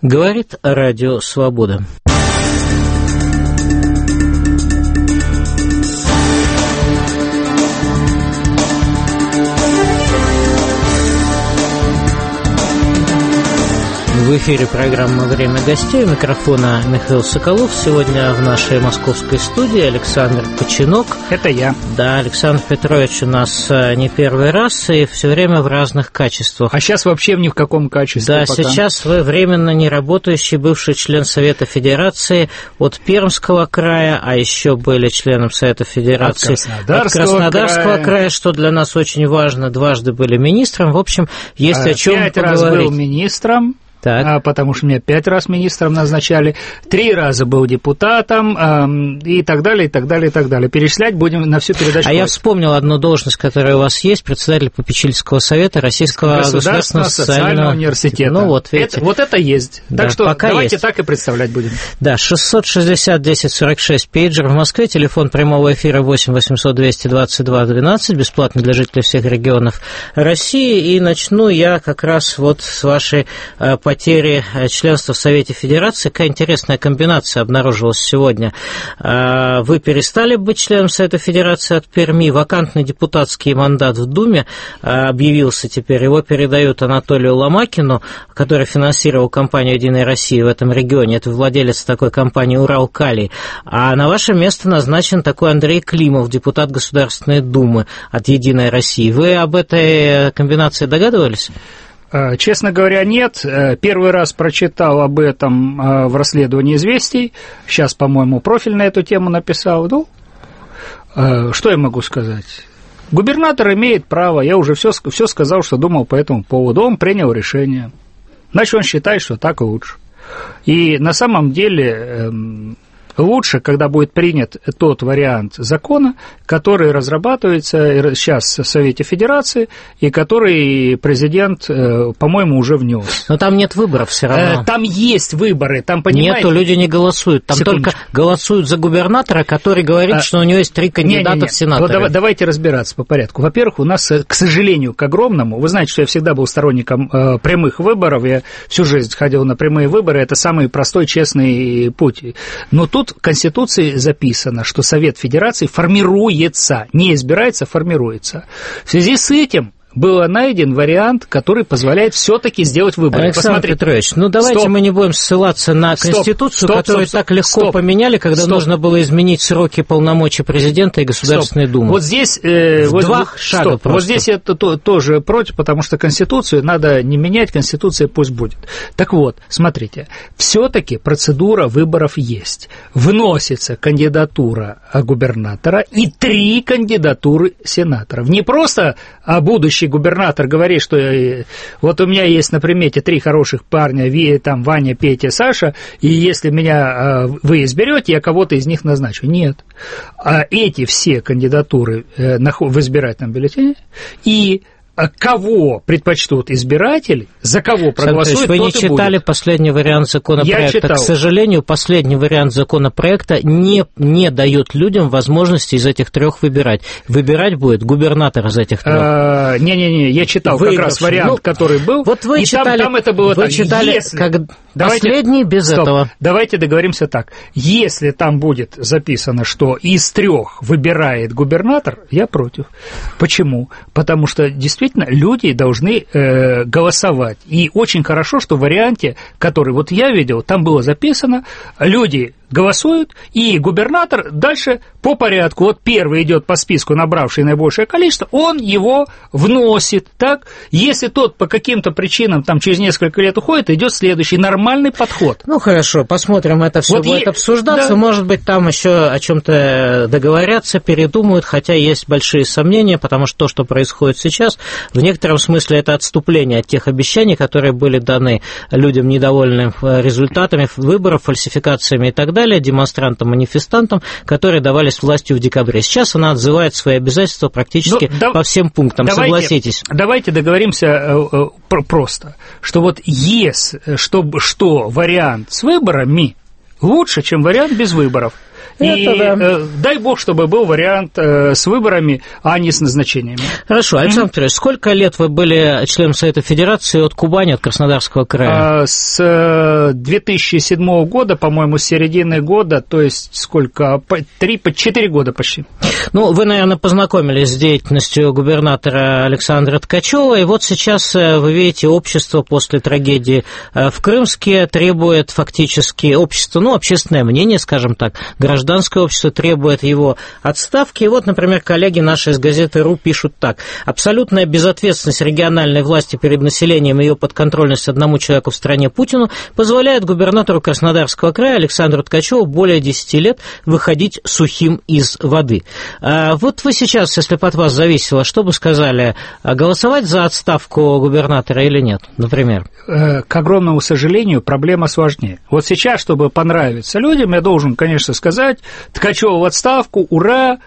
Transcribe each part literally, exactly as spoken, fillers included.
Говорит Радио Свобода. В эфире программа «Время гостей». У микрофона Михаил Соколов. Сегодня в нашей московской студии Александр Починок. Это я. Да, Александр Петрович у нас не первый раз и все время в разных качествах. А сейчас вообще ни в каком качестве. Да, пока. Сейчас вы временно не работающий бывший член Совета Федерации от Пермского края, а еще были членом Совета Федерации от Краснодарского, от Краснодарского края. края, что для нас очень важно. Дважды были министром. В общем, есть а, о чем пять поговорить. Пять раз был министром. А, потому что меня пять раз министром назначали, три раза был депутатом эм, и так далее, и так далее, и так далее. Перечислять будем на всю передачу. А я вспомнил одну должность, которая у вас есть, председатель попечительского совета Российского государственного социального университета. Ну, вот, видите. Это, вот это есть. Да, так что пока давайте есть. Так и представлять будем. Да, шестьсот шестьдесят десять сорок шесть пейджер в Москве, телефон прямого эфира восемь восемьсот двести двадцать два двенадцать, бесплатно для жителей всех регионов России. И начну я как раз вот с вашей э, потери членства в Совете Федерации. Какая интересная комбинация обнаружилась сегодня. Вы перестали быть членом Совета Федерации от Перми, вакантный депутатский мандат в Думе объявился теперь, его передают Анатолию Ломакину, который финансировал кампанию «Единой России» в этом регионе, это владелец такой компании «Уралкалий», а на ваше место назначен такой Андрей Климов, депутат Государственной Думы от «Единой России». Вы об этой комбинации догадывались? Честно говоря, нет. Первый раз прочитал об этом в расследовании «Известий». Сейчас, по-моему, профиль на эту тему написал. Ну, что я могу сказать? Губернатор имеет право. Я уже все, все сказал, что думал по этому поводу. Он принял решение. Значит, он считает, что так лучше. И на самом деле лучше, когда будет принят тот вариант закона, который разрабатывается сейчас в Совете Федерации и который президент, по-моему, уже внес. Но там нет выборов все равно. Там есть выборы, там, понимаете... Нету, люди не голосуют. Там только голосуют за губернатора, который говорит, а... что у него есть три кандидата не, не, не. в сенаторы. Вот давайте разбираться по порядку. Во-первых, у нас, к сожалению, к огромному... Вы знаете, что я всегда был сторонником э, прямых выборов, я всю жизнь ходил на прямые выборы, это самый простой, честный путь. Но тут в Конституции записано, что Совет Федерации формируется, не избирается, формируется. В связи с этим был найден вариант, который позволяет все-таки сделать выборы. Александр Посмотрите. Петрович, ну давайте стоп. мы не будем ссылаться на Конституцию, стоп, которую стоп, стоп, так легко стоп. поменяли, когда стоп. нужно было изменить сроки полномочий президента и Государственной стоп. Думы. Вот здесь... Э, в вот, два шага стоп. просто. Вот здесь я то, то, тоже против, потому что Конституцию надо не менять, Конституция пусть будет. Так вот, смотрите, все-таки процедура выборов есть. Вносится кандидатура губернатора и три кандидатуры сенаторов. Не просто о будущем губернатор говорит, что вот у меня есть на примете три хороших парня, там Ваня, Петя, Саша, и если меня вы изберете, я кого-то из них назначу. Нет. А эти все кандидатуры в избирательном бюллетене, и кого предпочтут избиратели, за кого проголосуют, вы не читали будет. последний вариант законопроекта. К сожалению, последний вариант законопроекта не, не дает людям возможности из этих трех выбирать. Выбирать будет губернатор из этих трех. Не-не-не, я читал Выигравший. как раз вариант, ну, который был. Вот вы и читали, там, там это было вы так. читали Если... как давайте, последний без стоп, этого. Давайте договоримся так. Если там будет записано, что из трех выбирает губернатор, я против. Почему? Потому что действительно люди должны э, голосовать. И очень хорошо, что в варианте, который вот я видел, там было записано, люди голосуют, и губернатор дальше по порядку, вот первый идет по списку, набравший наибольшее количество, он его вносит, так? Если тот по каким-то причинам там через несколько лет уходит, идет следующий, нормальный подход. Ну, хорошо, посмотрим, это все вот будет е... обсуждаться, да. Может быть, там еще о чем-то договорятся, передумают, хотя есть большие сомнения, потому что то, что происходит сейчас, в некотором смысле это отступление от тех обещаний, которые были даны людям, недовольным результатами выборов, фальсификациями и так далее, демонстрантам, манифестантам, которые давались властью в декабре. Сейчас она отзывает свои обязательства практически ну, да, по всем пунктам, давайте, согласитесь. Давайте договоримся просто, что вот есть, что, что вариант с выборами лучше, чем вариант без выборов. Это и да. э, дай бог, чтобы был вариант э, с выборами, а не с назначениями. Хорошо. Александр Петрович, mm-hmm. сколько лет вы были членом Совета Федерации от Кубани, от Краснодарского края? А, с две тысячи седьмого года, по-моему, с середины года, то есть сколько? три, четыре года почти. Ну, вы, наверное, познакомились с деятельностью губернатора Александра Ткачева, и вот сейчас вы видите, общество после трагедии в Крымске требует фактически, общество, ну, общественное мнение, скажем так, гражданское общество требует его отставки. И вот, например, коллеги наши из газеты «РУ» пишут так. Абсолютная безответственность региональной власти перед населением и ее подконтрольность одному человеку в стране Путину позволяет губернатору Краснодарского края Александру Ткачеву более десяти лет выходить сухим из воды. А вот вы сейчас, если бы от вас зависело, что бы сказали, голосовать за отставку губернатора или нет, например? К огромному сожалению, проблема сложнее. Вот сейчас, чтобы понравиться людям, я должен, конечно, сказать, Ткачеву в отставку, ура!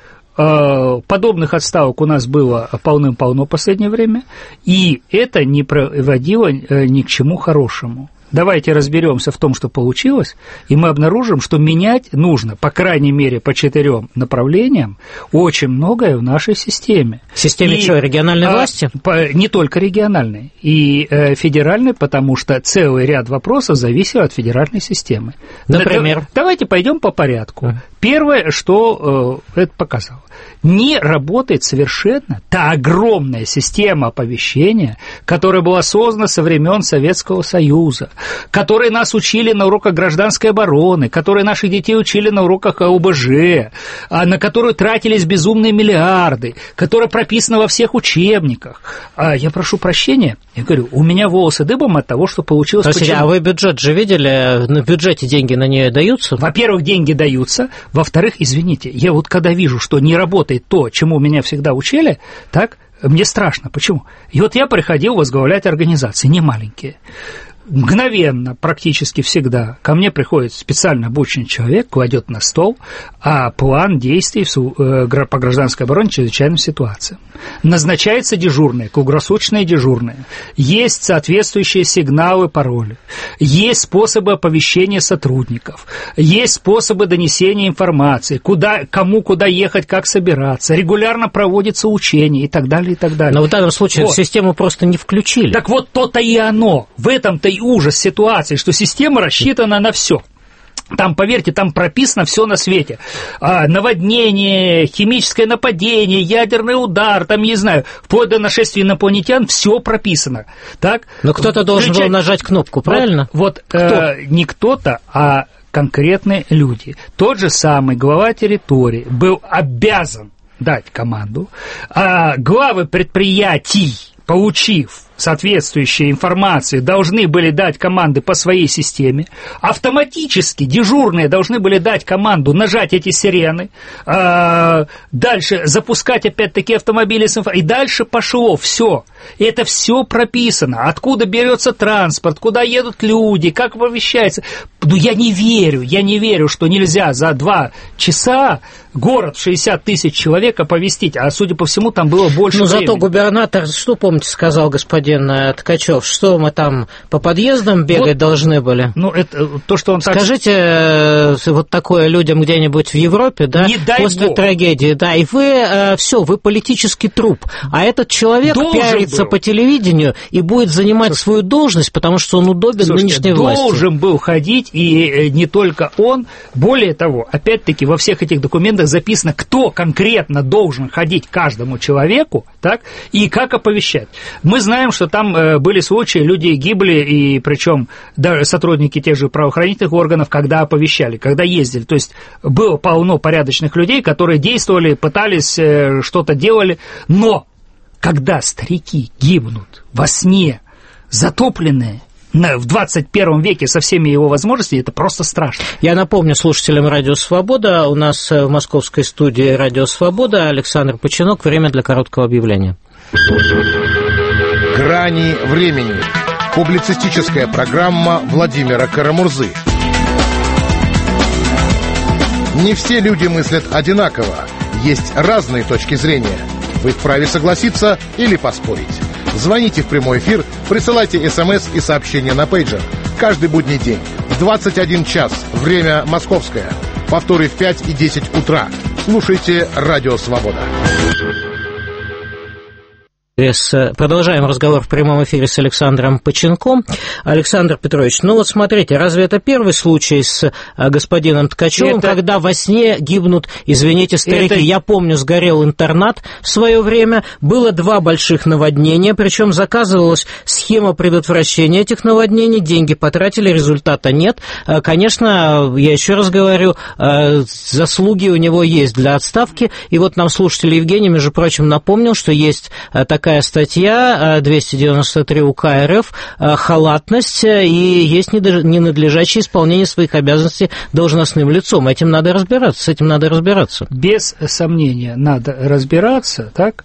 Подобных отставок у нас было полным-полно в последнее время, и это не приводило ни к чему хорошему. Давайте разберемся в том, что получилось, и мы обнаружим, что менять нужно, по крайней мере, по четырем направлениям, очень многое в нашей системе. В системе и, что, региональной а, власти? По, не только региональной, и э, федеральной, потому что целый ряд вопросов зависит от федеральной системы. Например? Да, давайте пойдем по порядку. Первое, что э, это показало. Не работает совершенно та огромная система оповещения, которая была создана со времен Советского Союза, которые нас учили на уроках гражданской обороны, которые наших детей учили на уроках ОБЖ, на которую тратились безумные миллиарды, которая прописана во всех учебниках. Я прошу прощения, я говорю, у меня волосы дыбом от того, что получилось. Простите, а вы бюджет же видели? На бюджете деньги на нее даются? Во-первых, деньги даются. Во-вторых, извините, я вот когда вижу, что не работает то, чему меня всегда учили, так, мне страшно. Почему? И вот я приходил возглавлять организации, не маленькие. Мгновенно, практически всегда, ко мне приходит специально обученный человек, кладет на стол а план действий по гражданской обороне в чрезвычайным ситуациям. Назначается дежурное, круглосуточное дежурное. Есть соответствующие сигналы, пароли. Есть способы оповещения сотрудников. Есть способы донесения информации. Куда, кому куда ехать, как собираться. Регулярно проводятся учения и так далее, и так далее. Но в данном случае вот. Систему просто не включили. Так вот, то-то и оно. В этом-то и ужас ситуации, что система рассчитана на все. Там, поверьте, там прописано все на свете. А, наводнение, химическое нападение, ядерный удар, там, не знаю, вплоть до нашествия инопланетян, все прописано. Так? Но кто-то должен был нажать кнопку, правильно? Вот, вот э, не кто-то, а конкретные люди. Тот же самый глава территории был обязан дать команду, а главы предприятий, получив соответствующей информации, должны были дать команды по своей системе, автоматически дежурные должны были дать команду нажать эти сирены, а дальше запускать опять-таки автомобили с информацией, и дальше пошло все. И это все прописано, откуда берется транспорт, куда едут люди, как оповещается. Ну, я не верю, я не верю, что нельзя за два часа город в шестьдесят тысяч человек оповестить, а, судя по всему, там было больше Но времени. зато губернатор, что, помните, сказал господин Ткачев, что мы там по подъездам бегать вот, должны были? Ну, это то, что он так... Скажите вот такое людям где-нибудь в Европе, да, не дай после Бог. Трагедии, да, и вы, все, вы политический труп, а этот человек должен пиарится был. По телевидению и будет занимать Слушайте, свою должность, потому что он удобен Слушайте, нынешней власти. Должен был ходить, и не только он, более того, опять-таки во всех этих документах записано, кто конкретно должен ходить каждому человеку, так, и как оповещать. Мы знаем, что там э, были случаи, люди гибли, и причем даже сотрудники тех же правоохранительных органов, когда оповещали, когда ездили. То есть было полно порядочных людей, которые действовали, пытались, э, что-то делали, но когда старики гибнут во сне, затопленные, в двадцать первом веке со всеми его возможностями, это просто страшно. Я напомню слушателям «Радио Свобода», у нас в московской студии «Радио Свобода» Александр Починок. Время для короткого объявления. «Грани времени». Публицистическая программа Владимира Карамурзы. Не все люди мыслят одинаково. Есть разные точки зрения. Вы вправе согласиться или поспорить. Звоните в прямой эфир, присылайте смс и сообщения на пейджер. Каждый будний день в двадцать один час. Время московское. Повторы в пять и десять утра. Слушайте «Радио Свобода». Продолжаем разговор в прямом эфире с Александром Поченком. Александр Петрович, ну вот смотрите, разве это первый случай с господином Ткачевым, это... когда во сне гибнут, извините, старики? Это... Я помню, сгорел интернат в свое время, было два больших наводнения, причем заказывалась схема предотвращения этих наводнений, деньги потратили, результата нет. Конечно, я еще раз говорю, заслуги у него есть для отставки, и вот нам слушатель Евгений, между прочим, напомнил, что есть такая Такая статья двести девяносто три УК РФ «Халатность» и есть ненадлежащее исполнение своих обязанностей должностным лицом. Этим надо разбираться, с этим надо разбираться. Без сомнения, надо разбираться, так?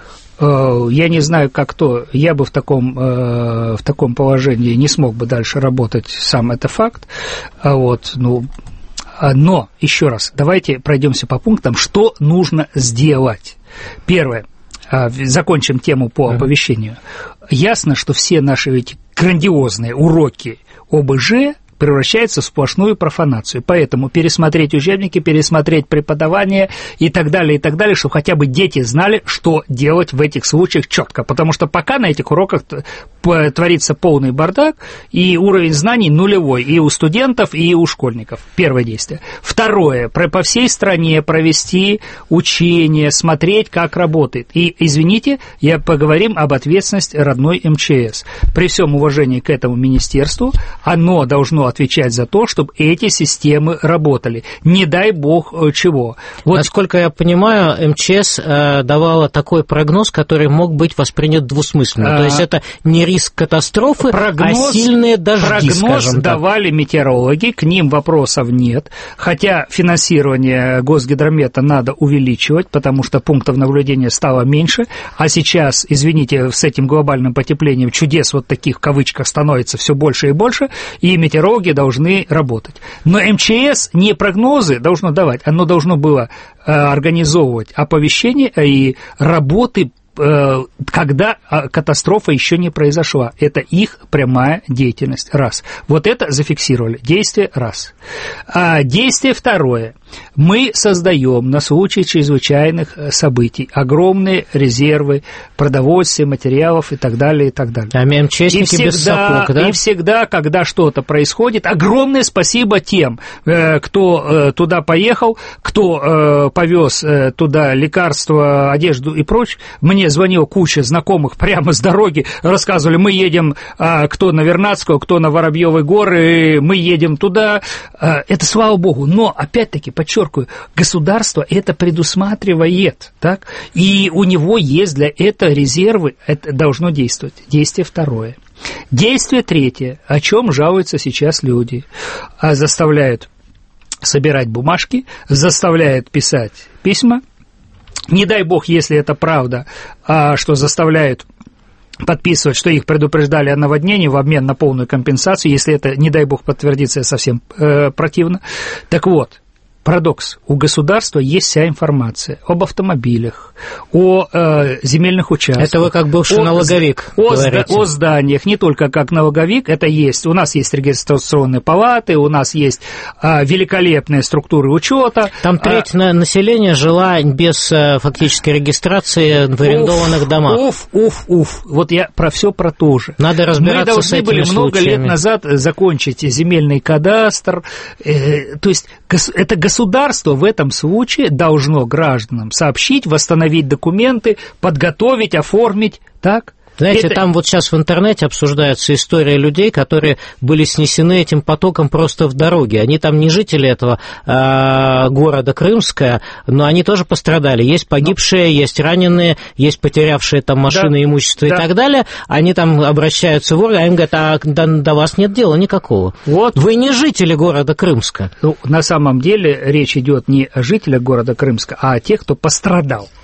Я не знаю, как то, я бы в таком, в таком положении не смог бы дальше работать, сам это факт. Вот, ну, но, еще раз, давайте пройдемся по пунктам, что нужно сделать. Первое. Закончим тему по оповещению. Ясно, что все наши эти грандиозные уроки ОБЖ превращается в сплошную профанацию. Поэтому пересмотреть учебники, пересмотреть преподавание и так далее, и так далее, чтобы хотя бы дети знали, что делать в этих случаях четко. Потому что пока на этих уроках творится полный бардак, и уровень знаний нулевой и у студентов, и у школьников. Первое действие. Второе. По всей стране провести учения, смотреть, как работает. И, извините, я поговорим об ответственности родной эм че эс. При всем уважении к этому министерству, оно должно отвечать за то, чтобы эти системы работали. Не дай бог чего. Вот. Насколько я понимаю, эм че эс э, давала такой прогноз, который мог быть воспринят двусмысленно. А... То есть это не риск катастрофы, прогноз, а сильные дожди, прогноз скажем так. Давали метеорологи, к ним вопросов нет. Хотя финансирование Госгидромета надо увеличивать, потому что пунктов наблюдения стало меньше. А сейчас, извините, с этим глобальным потеплением чудес вот таких в кавычках становится все больше и больше, и метеорологи должны работать. Но эм че эс не прогнозы должно давать, оно должно было э, организовывать оповещения и работы, когда катастрофа еще не произошла. Это их прямая деятельность. Раз. Вот это зафиксировали. Действие раз. А действие второе. Мы создаем на случай чрезвычайных событий огромные резервы продовольствия, материалов и так далее, и так далее. А МЧСники и всегда, без сапог, да? И всегда, когда что-то происходит, огромное спасибо тем, кто туда поехал, кто повез туда лекарства, одежду и прочее. Мне звонила куча знакомых прямо с дороги, рассказывали, мы едем, кто на Вернадскую, кто на Воробьевы горы, мы едем туда. Это слава богу. Но, опять-таки, подчеркиваю, государство это предусматривает, так? И у него есть для этого резервы, это должно действовать. Действие второе. Действие третье, о чем жалуются сейчас люди. Заставляют собирать бумажки, заставляют писать письма. Не дай бог, если это правда, что заставляют подписывать, что их предупреждали о наводнении в обмен на полную компенсацию. Если это, не дай бог, подтвердится, совсем э, противно. Так вот, парадокс. У государства есть вся информация об автомобилях, о э, земельных участках. Это вы как бывший о, налоговик о, говорите. О зданиях, не только как налоговик, это есть. У нас есть регистрационные палаты, у нас есть э, великолепные структуры учета. Там треть а, населения жила без э, фактической регистрации в арендованных уф, домах. Уф, уф, уф. Вот я про все про то же. Надо разбираться с этими Мы должны были много случаями. лет назад закончить земельный кадастр. Э, то есть это государство. Государство в этом случае должно гражданам сообщить, восстановить документы, подготовить, оформить, так? Знаете, это... там вот сейчас в интернете обсуждается история людей, которые были снесены этим потоком просто в дороге. Они там не жители этого э, города Крымска, но они тоже пострадали. Есть погибшие, ну... есть раненые, есть потерявшие там машины, да, имущество да. и так далее. Они там обращаются в органы, они говорят, а до, до вас нет дела никакого. Вот. Вы не жители города Крымска. Ну, на самом деле речь идет не о жителях города Крымска, а о тех, кто пострадал.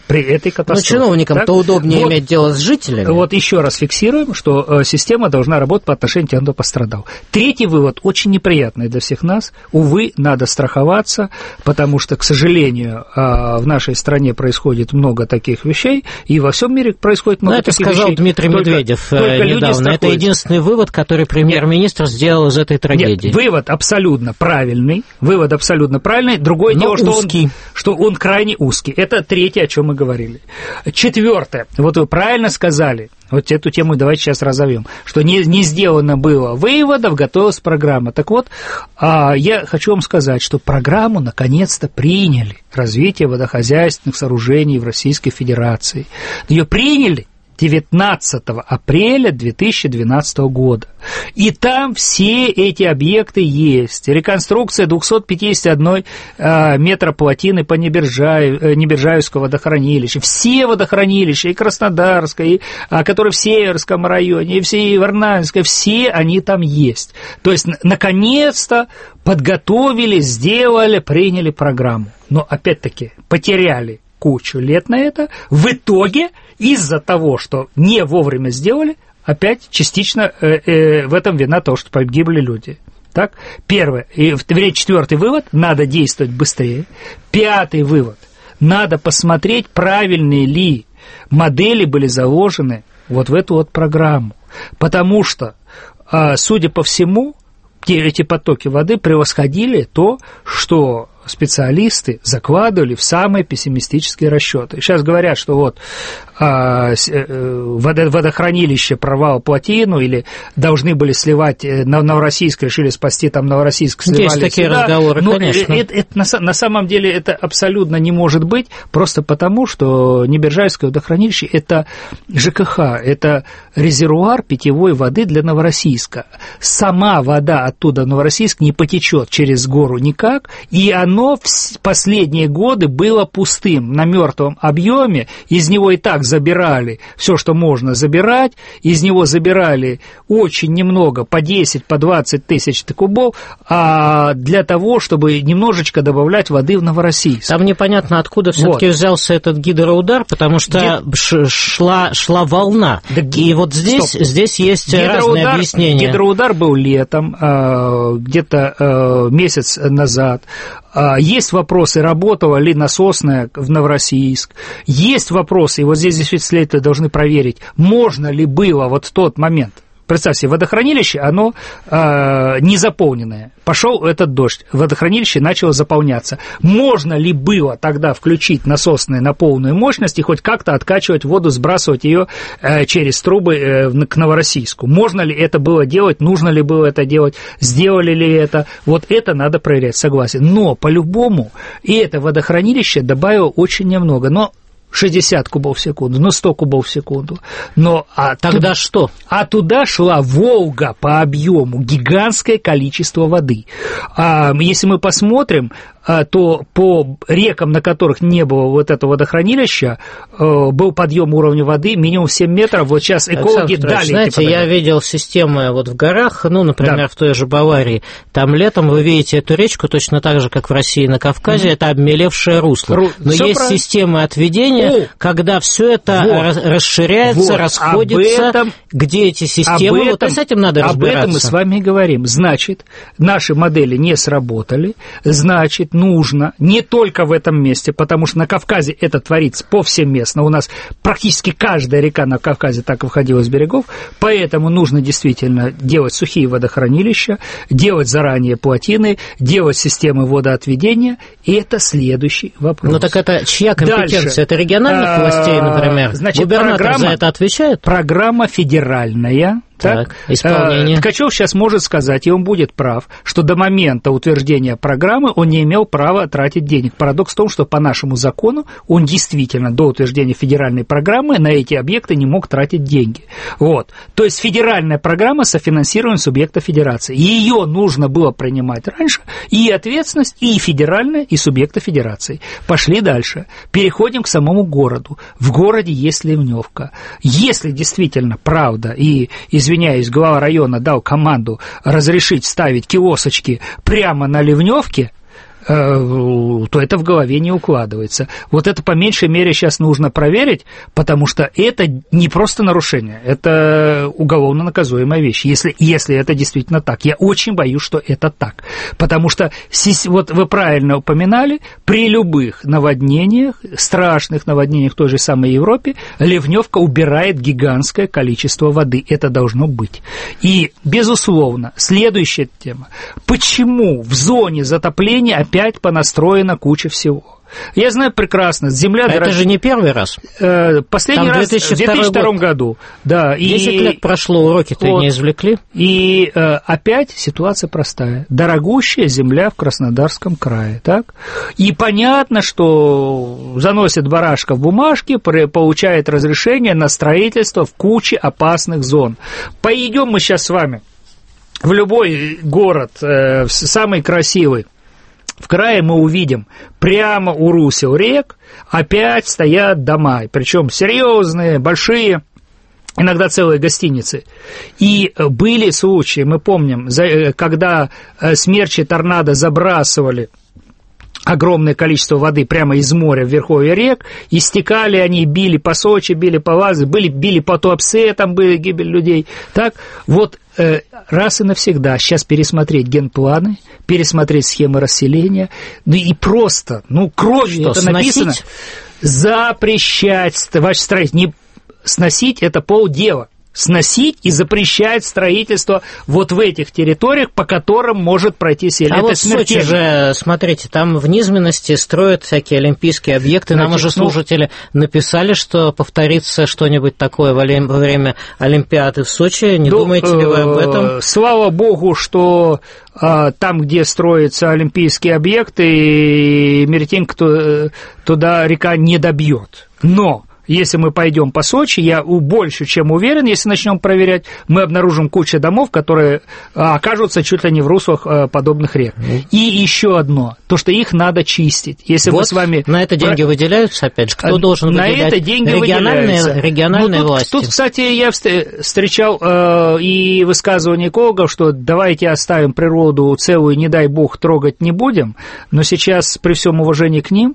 при этой катастрофе. Но чиновникам-то так? удобнее вот, иметь дело с жителями. Вот еще раз фиксируем, что система должна работать по отношению к тем, кто пострадал. Третий вывод, очень неприятный для всех нас. Увы, надо страховаться, потому что, к сожалению, в нашей стране происходит много таких вещей, и во всем мире происходит много Но таких вещей. Это сказал Дмитрий только, Медведев только недавно. Это единственный вывод, который премьер-министр Нет. сделал из этой трагедии. Нет, вывод абсолютно правильный. Вывод абсолютно правильный. Другое Но дело, что узкий. он, что он крайне узкий. Это третье, о чем мы говорили. Четвертое. Вот вы правильно сказали. Вот эту тему давайте сейчас разовьем, что не, не сделано было выводов, готовилась программа. Так вот, а, я хочу вам сказать, что программу наконец-то приняли. Развитие водохозяйственных сооружений в Российской Федерации. Ее приняли девятнадцатого апреля две тысячи двенадцатого года. И там все эти объекты есть. Реконструкция двухсот пятидесяти одного э, метра плотины по Небержаю, э, Небержаевского водохранилища. Все водохранилища, и Краснодарское, и, а, которые в Северском районе, и все и Варнавинское, все они там есть. То есть, наконец-то подготовили, сделали, приняли программу. Но, опять-таки, потеряли кучу лет на это. В итоге, из-за того, что не вовремя сделали, опять частично э, э, в этом вина того, что погибли люди. Так, первое. И, вернее, четвертый вывод, надо действовать быстрее. Пятый вывод, надо посмотреть, правильные ли модели были заложены вот в эту вот программу. Потому что, э, судя по всему, эти потоки воды превосходили то, что специалисты закладывали в самые пессимистические расчеты. Сейчас говорят, что вот а, водохранилище прорвало плотину или должны были сливать на Новороссийск, решили спасти там Новороссийск, сливали Есть такие сюда. разговоры, Но конечно. Это, это, на, на самом деле это абсолютно не может быть, просто потому, что Небержайское водохранилище – это ЖКХ, это резервуар питьевой воды для Новороссийска. Сама вода оттуда в Новороссийск не потечет через гору никак, и оно в последние годы было пустым, на мертвом объеме, из него и так забирали все, что можно забирать, из него забирали очень немного, по десять, по двадцать тысяч кубов, а для того, чтобы немножечко добавлять воды в Новороссийск. Там непонятно, откуда все-таки вот. взялся этот гидроудар, потому что Гид... шла, шла волна, да, и вот здесь, здесь есть гидроудар, разные объяснения. Гидроудар был летом, где-то месяц назад. Есть вопросы, работала ли насосная в Новороссийск. Есть вопросы, и вот здесь следователи должны проверить, можно ли было вот в тот момент. Представьте, водохранилище, оно э, не заполненное. Пошел этот дождь, водохранилище начало заполняться. Можно ли было тогда включить насосные на полную мощность и хоть как-то откачивать воду, сбрасывать ее э, через трубы э, к Новороссийску? Можно ли это было делать, нужно ли было это делать, сделали ли это? Вот это надо проверять, согласен. Но по-любому и это водохранилище добавило очень немного. Но шестьдесят кубов в секунду, ну сто кубов в секунду. Но, а тогда туда, что? А туда шла Волга по объему, гигантское количество воды. А если мы посмотрим, то по рекам, на которых не было вот этого водохранилища, был подъем уровня воды минимум семь метров. Вот сейчас экологи Александр дали. Знаете, я видел системы вот в горах, ну, например, да. в той же Баварии. Там летом вы видите эту речку точно так же, как в России на Кавказе. Mm-hmm. Это обмелевшее русло. Ру... Но Всё есть правильно. Системы отведения, О, когда все это вот, расширяется, вот, расходится, этом, где эти системы. Этом, вот и с этим надо разбираться. Об этом мы с вами и говорим. Значит, наши модели не сработали. Значит, нужно не только в этом месте, потому что на Кавказе это творится повсеместно. У нас практически каждая река на Кавказе так и выходила из берегов, поэтому нужно действительно делать сухие водохранилища, делать заранее плотины, делать системы водоотведения, и это следующий вопрос. Ну так это чья компетенция? Дальше. Это региональных властей, например? Значит, губернатор программа, за это отвечает? Программа федеральная. Так, так, исполнение. Ткачев сейчас может сказать, и он будет прав, что до момента утверждения программы он не имел права тратить денег. Парадокс в том, что по нашему закону он действительно до утверждения федеральной программы на эти объекты не мог тратить деньги. Вот. То есть федеральная программа софинансирована субъекта федерации. Ее нужно было принимать раньше, и ответственность и федеральная, и субъекта федерации. Пошли дальше. Переходим к самому городу. В городе есть ливневка. Если действительно правда и извините, извиняюсь, глава района дал команду разрешить ставить киосочки прямо на ливневке, то это в голове не укладывается. Вот это по меньшей мере сейчас нужно проверить, потому что это не просто нарушение, это уголовно наказуемая вещь, если, если это действительно так. Я очень боюсь, что это так, потому что, вот вы правильно упоминали, при любых наводнениях, страшных наводнениях в той же самой Европе, ливневка убирает гигантское количество воды, это должно быть. И, безусловно, следующая тема. Почему в зоне затопления опять понастроена куча всего? Я знаю прекрасно, земля... А это же не первый раз. Последний Там раз в две тысячи втором году. Да, десять лет прошло, уроки-то вот, не извлекли. И э, опять ситуация простая. Дорогущая земля в Краснодарском крае, так? И понятно, что заносит барашка в бумажке, получает разрешение на строительство в куче опасных зон. Пойдем мы сейчас с вами в любой город, э, самый красивый, в крае мы увидим, прямо у русел рек опять стоят дома, причем серьезные, большие, иногда целые гостиницы. И были случаи, мы помним, когда смерчи торнадо забрасывали огромное количество воды прямо из моря в верховье рек, и стекали они, били по Сочи, били по Лазе, были, били по Туапсе, там были гибель людей. Так, вот э, раз и навсегда сейчас пересмотреть генпланы, пересмотреть схемы расселения, ну и просто, ну, кровью это сносить? Написано, запрещать ваше строительство. Не сносить — это полдела. Сносить и запрещать строительство вот в этих территориях, по которым может пройти селение. А это вот в Сочи же, смотрите, там в низменности строят всякие олимпийские объекты. Значит, нам уже слушатели ну, написали, что повторится что-нибудь такое во время Олимпиады в Сочи. Не да, думаете ли вы об этом? Слава богу, что а, там, где строятся олимпийские объекты, Мертинг туда река не добьет. Но если мы пойдем по Сочи, я больше чем уверен, если начнем проверять, мы обнаружим кучу домов, которые окажутся чуть ли не в руслах подобных рек. И еще одно, то, что их надо чистить. Если вот мы с вами... На это деньги выделяются, опять же, кто должен на выделять? Это деньги региональные, региональные ну, тут, власти. Тут, кстати, я встречал э, и высказывания экологов, что давайте оставим природу целую, не дай бог, трогать не будем, но сейчас, при всем уважении к ним,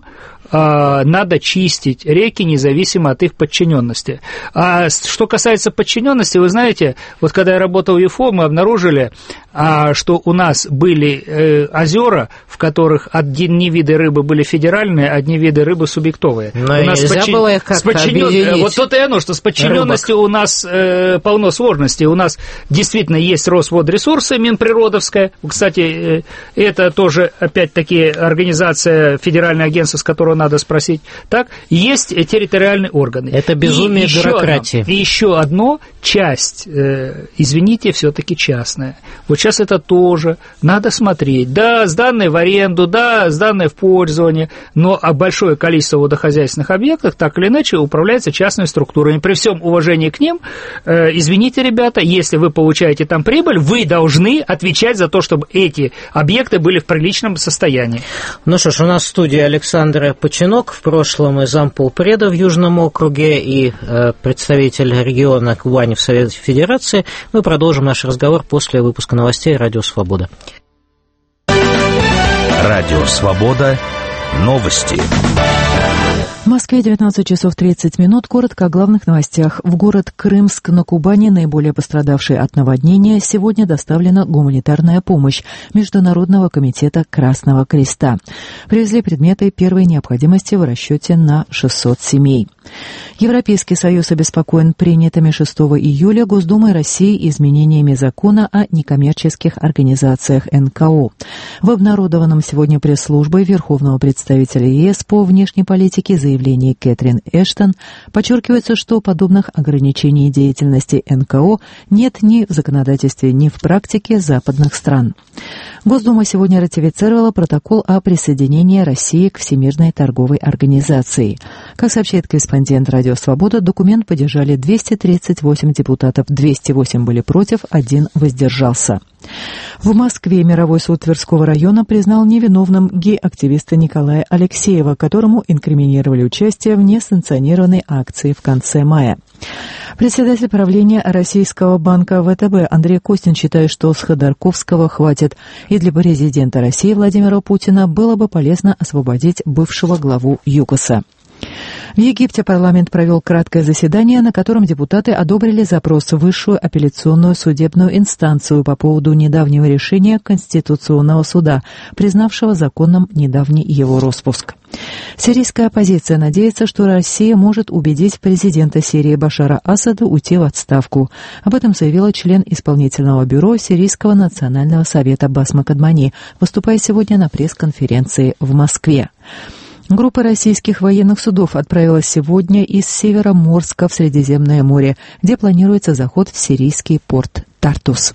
надо чистить реки независимо от их подчиненности. А что касается подчиненности, вы знаете, вот когда я работал в ЮФО, мы обнаружили, что у нас были озера, в которых одни виды рыбы были федеральные, одни виды рыбы субъектовые. Но у нас нельзя подчин... было их как-то объединить. Вот то-то и оно, что с подчиненностью рыбок. У нас э, полно сложностей. У нас действительно есть Росводресурсы, Минприродовская. Кстати, э, это тоже, опять-таки, организация, федеральное агентство, с которого надо спросить. Так, есть территориальные органы. Это безумие и бюрократии. Одно, и еще одно, часть, э, извините, все-таки частная. Вот сейчас это тоже надо смотреть. Да, сданные в аренду, да, сданные в пользование, но большое количество водохозяйственных объектов так или иначе управляется частными структурами. При всем уважении к ним, э, извините, ребята, если вы получаете там прибыль, вы должны отвечать за то, чтобы эти объекты были в приличном состоянии. Ну что ж, у нас в студии Александр Починок, в прошлом и замполпреда в Южном округе, и э, представитель региона Кубани в Совете Федерации. Мы продолжим наш разговор после выпуска новостей «Радио Свобода». Радио Свобода. Новости. В Москве девятнадцать часов тридцать минут. Коротко о главных новостях. В город Крымск на Кубани, наиболее пострадавший от наводнения, сегодня доставлена гуманитарная помощь Международного комитета Красного Креста. Привезли предметы первой необходимости в расчете на шестьсот семей. Европейский Союз обеспокоен принятыми шестого июля Госдумой России изменениями закона о некоммерческих организациях эн ка о. В обнародованном сегодня пресс-службой Верховного представителя ЕС по внешней политике заявлении Кэтрин Эштон подчеркивается, что подобных ограничений деятельности эн ка о нет ни в законодательстве, ни в практике западных стран. Госдума сегодня ратифицировала протокол о присоединении России к Всемирной торговой организации. Как сообщает корреспондент корреспондент «Радио Свобода». Документ поддержали двести тридцать восемь депутатов, двести восемь были против, один воздержался. В Москве мировой суд Тверского района признал невиновным гей-активиста Николая Алексеева, которому инкриминировали участие в несанкционированной акции в конце мая. Председатель правления Российского банка ВТБ Андрей Костин считает, что с Ходорковского хватит, и для президента России Владимира Путина было бы полезно освободить бывшего главу ЮКОСа. В Египте парламент провел краткое заседание, на котором депутаты одобрили запрос в высшую апелляционную судебную инстанцию по поводу недавнего решения Конституционного суда, признавшего законным недавний его распуск. Сирийская оппозиция надеется, что Россия может убедить президента Сирии Башара Асада уйти в отставку. Об этом заявила член исполнительного бюро Сирийского национального совета Басма Кадмани, выступая сегодня на пресс-конференции в Москве. Группа российских военных судов отправилась сегодня из Североморска в Средиземное море, где планируется заход в сирийский порт Тартус.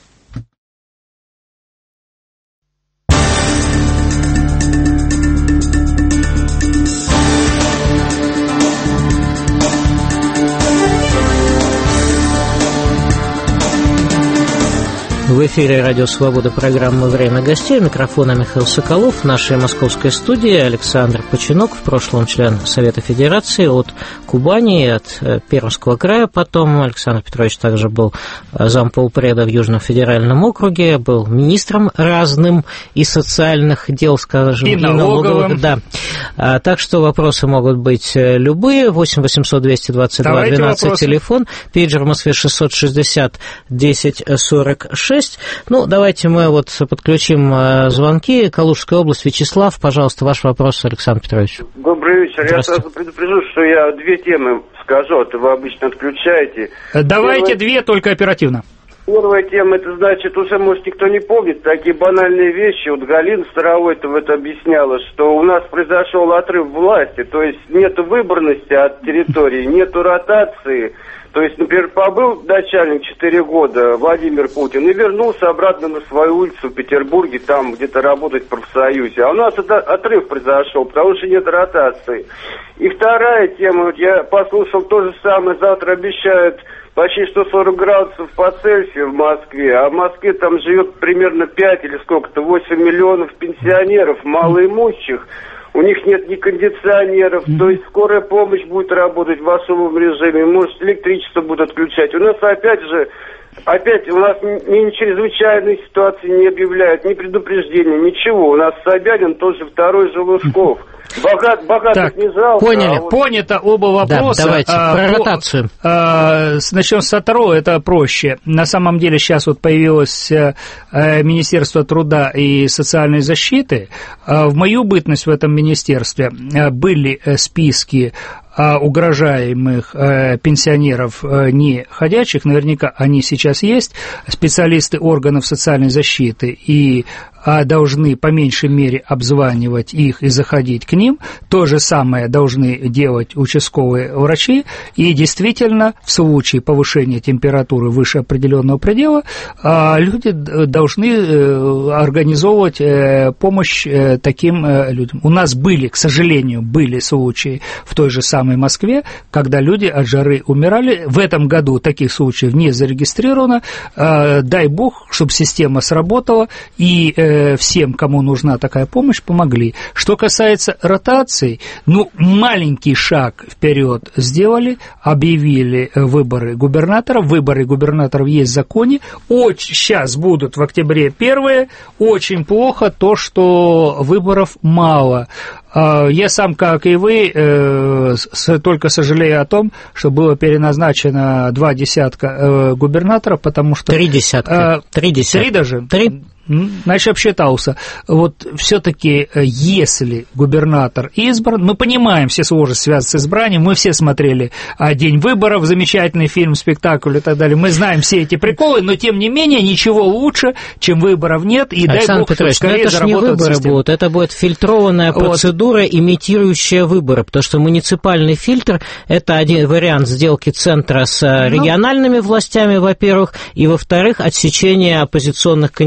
В эфире «Радио Свобода», программа «Время гостей». У микрофона Михаил Соколов. В нашей московской студии Александр Починок, в прошлом член Совета Федерации от Кубани, от Пермского края. Потом Александр Петрович также был замполпреда в Южном федеральном округе, был министром разным и социальных дел, скажем, и, и налоговым. Да. А, так что вопросы могут быть любые. восемь восемьсот двести двадцать два двенадцать телефон. Пейджер в Москве шестьсот шестьдесят десять сорок шесть. Ну, давайте мы вот подключим звонки. Калужская область. Вячеслав, пожалуйста, ваш вопрос, Александр Петрович. Добрый вечер. Я сразу предупрежу, что я две темы скажу, а то вы обычно отключаете. Давайте Первая... две, только оперативно. Первая тема, это значит, уже, может, никто не помнит, такие банальные вещи. Вот Галина Старовойтова это объясняла, что у нас произошел отрыв власти, то есть нету выборности от территории, нету ротации. То есть, например, побыл начальник четыре года Владимир Путин и вернулся обратно на свою улицу в Петербурге, там где-то работать в профсоюзе. А у нас это отрыв произошел, потому что нет ротации. И вторая тема, вот я послушал то же самое, завтра обещают почти сто сорок градусов по Цельсию в Москве, а в Москве там живет примерно пять или сколько-то, восемь миллионов пенсионеров, малоимущих. У них нет ни кондиционеров, mm-hmm. то есть скорая помощь будет работать в особом режиме, может, электричество будут отключать. У нас опять же, опять у нас ни чрезвычайной ситуации не объявляют, ни предупреждения, ничего. У нас Собянин тоже второй же Лужков. Богат, богатых так, не жалко. Поняли, а вот... понято оба вопроса. Да, давайте, а, про ротацию. А, начнем со второго, это проще. На самом деле сейчас вот появилось а, Министерство труда и социальной защиты. А, в мою бытность в этом министерстве а, были списки угрожаемых э, пенсионеров э, не ходячих, наверняка они сейчас есть, специалисты органов социальной защиты, и э, должны по меньшей мере обзванивать их и заходить к ним. То же самое должны делать участковые врачи, и действительно в случае повышения температуры выше определенного предела э, люди должны э, организовывать э, помощь э, таким э, людям. У нас были, к сожалению, были случаи в той же самой в Москве, когда люди от жары умирали. В этом году таких случаев не зарегистрировано. Дай бог, чтобы система сработала, и всем, кому нужна такая помощь, помогли. Что касается ротаций, ну, маленький шаг вперед сделали, объявили выборы губернаторов. Выборы губернаторов есть в законе. Очень, сейчас будут в октябре первые. Очень плохо то, что выборов мало. Я сам, как и вы, только сожалею о том, что было переназначено два десятка губернаторов, потому что... Три десятка. Три десятка. Три даже? Три. Значит, обсчитался. Вот все-таки, если губернатор избран, мы понимаем все сложности, связанные с избранием, мы все смотрели «День выборов», замечательный фильм, спектакль и так далее, мы знаем все эти приколы, но тем не менее ничего лучше, чем выборов нет, и Александр дай бог, Петрович, чтобы скорее это же не выборы система. будут, это будет фильтрованная процедура, вот. Имитирующая выборы, потому что муниципальный фильтр – это один вариант сделки центра с ну, региональными властями, во-первых, и, во-вторых, отсечение оппозиционных кандидатов,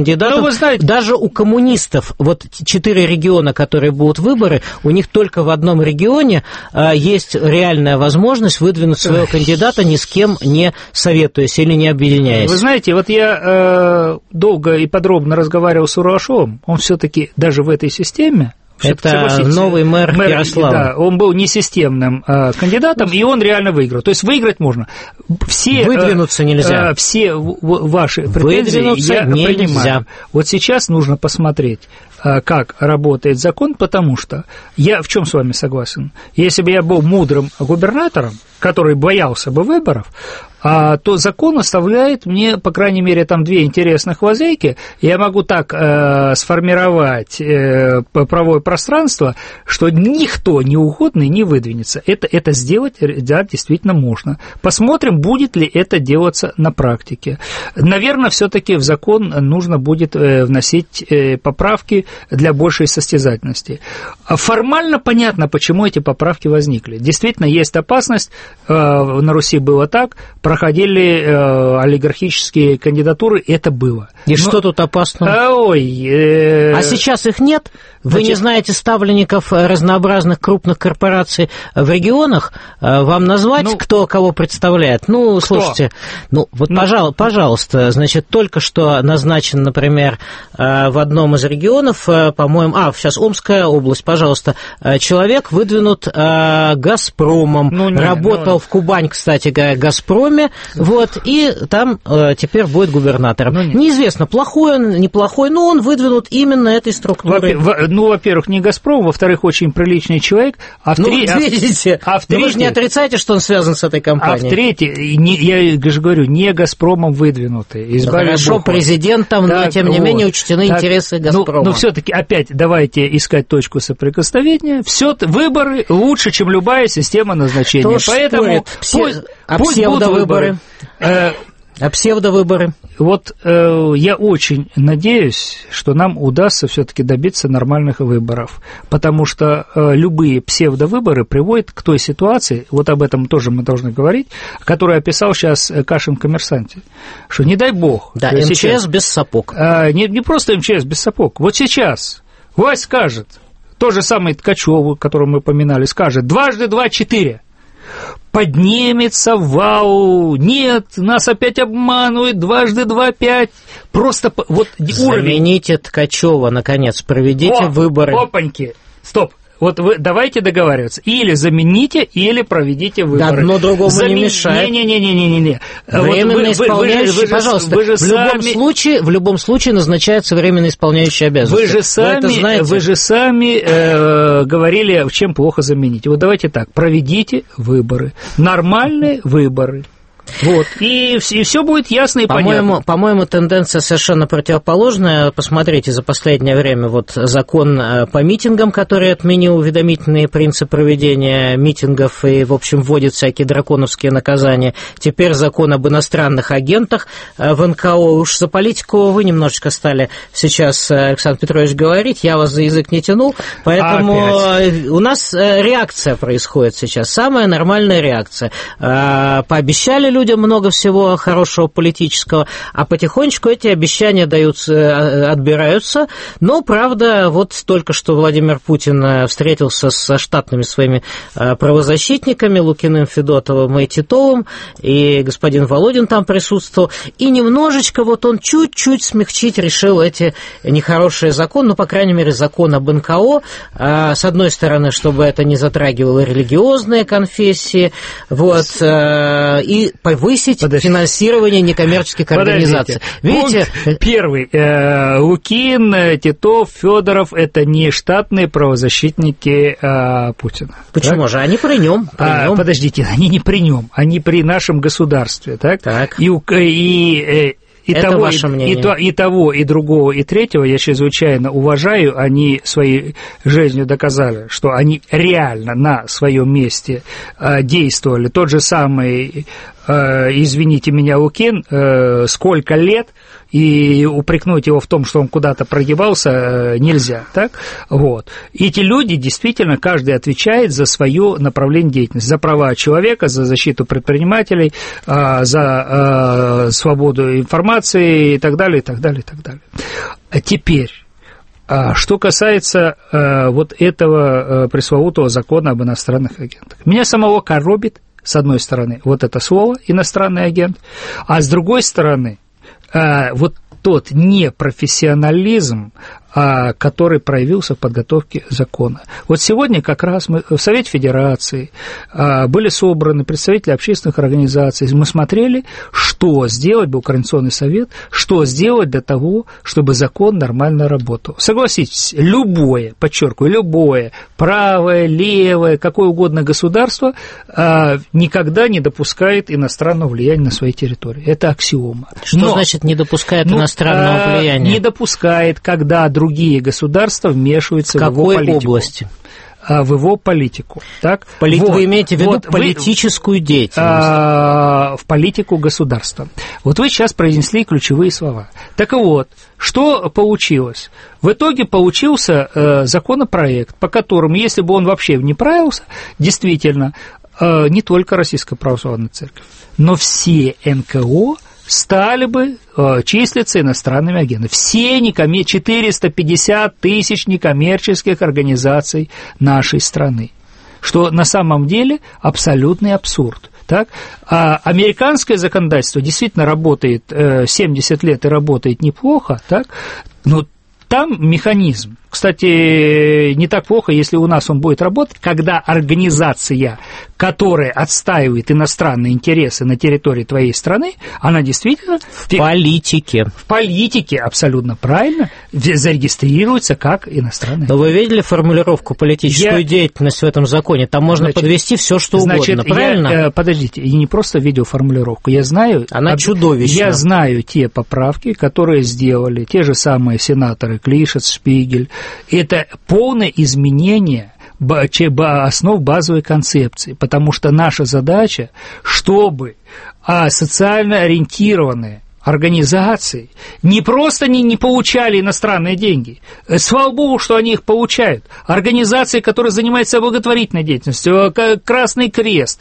вы знаете... Даже у коммунистов, вот четыре региона, которые будут выборы, у них только в одном регионе а, есть реальная возможность выдвинуть своего кандидата, ни с кем не советуясь или не объединяясь. Вы знаете, вот я э, долго и подробно разговаривал с Урашовым, он все-таки даже в этой системе, это новый мэр, мэр Ярослава. Да, он был несистемным э, кандидатом, и он реально выиграл. То есть выиграть можно. Все, Выдвинуться э, нельзя. Э, все ваши претензии Выдвинуться я не принимаю. Нельзя. Вот сейчас нужно посмотреть, э, как работает закон, потому что я в чем с вами согласен? Если бы я был мудрым губернатором, который боялся бы выборов, а, то закон оставляет мне, по крайней мере, там две интересных лазейки. Я могу так э, сформировать э, правовое пространство, что никто неугодный не выдвинется. Это, это сделать, да, действительно можно. Посмотрим, будет ли это делаться на практике. Наверное, все-таки в закон нужно будет э, вносить э, поправки для большей состязательности. Формально понятно, почему эти поправки возникли. Действительно, есть опасность, э, на Руси было так, проходили э, олигархические кандидатуры, это было. И Но... что тут опасного? Ой, э... А сейчас их нет? Вы Значит... не знаете ставленников разнообразных крупных корпораций в регионах? Вам назвать, ну, кто кого представляет? Ну, кто? Слушайте, ну, вот, ну... Пожалуйста, пожалуйста, значит, только что назначен, например, в одном из регионов, по-моему, а, сейчас Омская область, пожалуйста, человек выдвинут «Газпромом», ну, нет, работал ну... в Кубань, кстати говоря, «Газпроме», вот, и там теперь будет губернатором. Ну, неизвестно, плохой он, неплохой, но он выдвинут именно этой структурой. Ну, во-первых, не «Газпром», во-вторых, очень приличный человек, а в ну, три... видите, а в третьих... вы же не отрицаете, что он связан с этой компанией. А в-третьих, я же говорю, не «Газпромом» выдвинуты. Ну, хорошо, Бог. Президентом, так, но, тем не вот, менее, учтены так, интересы «Газпрома». Ну, но все-таки, опять, давайте искать точку соприкосновения. Все выборы лучше, чем любая система назначения. Кто Поэтому Псе... пусть, а пусть будут выборы. Э, а псевдовыборы? Вот э, я очень надеюсь, что нам удастся все-таки добиться нормальных выборов, потому что э, любые псевдовыборы приводят к той ситуации, вот об этом тоже мы должны говорить, которую описал сейчас Кашин в «Коммерсанте», что не дай бог. Да, МЧС сейчас, без сапог. Э, не, не просто МЧС без сапог, вот сейчас власть скажет, то же самое Ткачёву, которого мы поминали, скажет, дважды два – четыре. Поднимется вау, нет, нас опять обманывают, дважды два – пять. Просто вот замените уровень. Ткачёва, наконец, проведите О, выборы. Опаньки, стоп. Вот вы давайте договариваться. Или замените, или проведите выборы. Да, одно другому Замен... не мешает. Не-не-не-не-не. Временно вот исполняющий, вы, вы, пожалуйста, вы же в, любом сами... случае, в любом случае назначается временно исполняющий обязанности. Вы же сами, вы вы же сами э, говорили, чем плохо заменить. Вот давайте так, проведите выборы. Нормальные выборы. Вот, и, и все будет ясно и по-моему, понятно. По-моему, тенденция совершенно противоположная. Посмотрите, за последнее время вот закон по митингам, который отменил уведомительные принципы проведения митингов и, в общем, вводит всякие драконовские наказания. Теперь закон об иностранных агентах в эн ка о. Уж за политику вы немножечко стали сейчас, Александр Петрович, говорить, я вас за язык не тянул, поэтому Опять. У нас реакция происходит сейчас, самая нормальная реакция. Пообещали людям много всего хорошего политического, а потихонечку эти обещания даются, отбираются. Но, правда, вот только что Владимир Путин встретился со штатными своими правозащитниками Лукиным, Федотовым и Титовым, и господин Володин там присутствовал, и немножечко вот он чуть-чуть смягчить решил эти нехорошие законы, ну, по крайней мере, закон об эн ка о, с одной стороны, чтобы это не затрагивало религиозные конфессии, вот, и повысить Подожди. финансирование некоммерческих организаций. Видите? Пункт первый. Лукин, Титов, Федоров – это не штатные правозащитники а, Путина. Почему так? же? Они при нем. При а, нем. Подождите, они не при нем, они при нашем государстве. Так? Так. И, и И Это того, ваше мнение. И, то, и того, и другого, и третьего я чрезвычайно уважаю. Они своей жизнью доказали, что они реально на своем месте действовали. Тот же самый э, извините меня, Лукин, э, сколько лет, и упрекнуть его в том, что он куда-то прогибался, э, нельзя, так? Вот. И эти люди, действительно, каждый отвечает за свое направление деятельности, за права человека, за защиту предпринимателей, э, за э, свободу информации и так далее, и так далее, и так далее. А теперь... Что касается э, вот этого э, пресловутого закона об иностранных агентах. Меня самого коробит, с одной стороны, вот это слово «иностранный агент», а с другой стороны, э, вот тот непрофессионализм, э, который проявился в подготовке закона. Вот сегодня как раз мы в Совете Федерации э, были собраны представители общественных организаций, мы смотрели, что сделать бы Координационный совет, что сделать для того, чтобы закон нормально работал. Согласитесь, любое, подчеркиваю, любое, правое, левое, какое угодно государство э, никогда не допускает иностранного влияния на своей территории. Это аксиома. Что Но, значит не допускает ну, иностранного э, влияния? Не допускает, когда другие государства вмешиваются в, в его политику. Области? В его политику. Так? Полит... Вот, вы имеете в виду вот, политическую вы... деятельность? А, в политику государства. Вот вы сейчас произнесли ключевые слова. Так вот, что получилось? В итоге получился э, законопроект, по которому, если бы он вообще не правился, действительно, э, не только Российская Православная Церковь, но все эн ка о стали бы э, числиться иностранными агентами. Все некоммер... четыреста пятьдесят тысяч некоммерческих организаций нашей страны, что на самом деле абсолютный абсурд. Так? А американское законодательство действительно работает э, семьдесят лет и работает неплохо, так? Но там механизм. Кстати, не так плохо, если у нас он будет работать, когда организация, которая отстаивает иностранные интересы на территории твоей страны, она действительно... В политике. В политике, абсолютно правильно, зарегистрируется как иностранная. Но вы видели формулировку «политическую я... деятельность» в этом законе? Там можно значит, подвести все, что значит, угодно, правильно? Я, подождите, я не просто видел формулировку, я знаю... Она об... чудовищна. Я знаю те поправки, которые сделали те же самые сенаторы Клишец, Шпигель. Это полное изменение основ базовой концепции, потому что наша задача, чтобы социально ориентированные организации не просто не, не получали иностранные деньги, слава богу, что они их получают, организации, которые занимаются благотворительной деятельностью, Красный Крест,